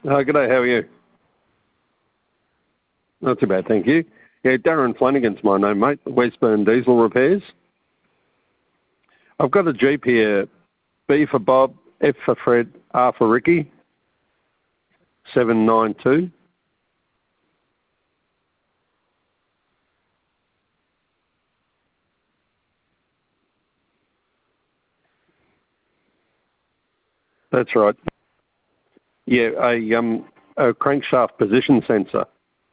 Good day, how are you? Not too bad, thank you. Yeah, Darren Flanagan's my name, mate. Westburn Diesel Repairs. I've got a Jeep here, B for Bob, F for Fred, R for Ricky, 792. That's right. Yeah, a crankshaft position sensor.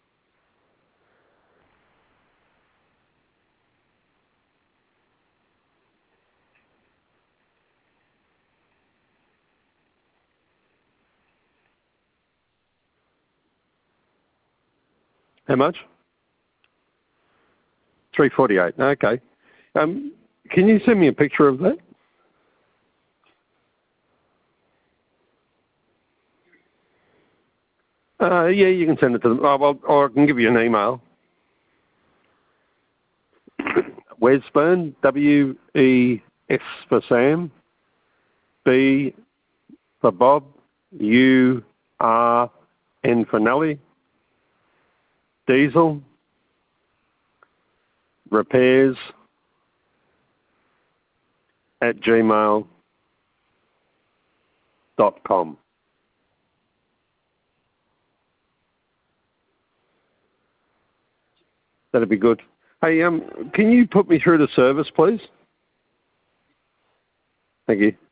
How much? 348. Okay. Can you send me a picture of that? Yeah, you can send it to them. Oh, well, or I can give you an email. Wesburn, W-E-S for Sam, B for Bob, U-R-N for Nelly, Diesel, repairs @gmail.com. That'd be good. Hey, can you put me through to service, please? Thank you.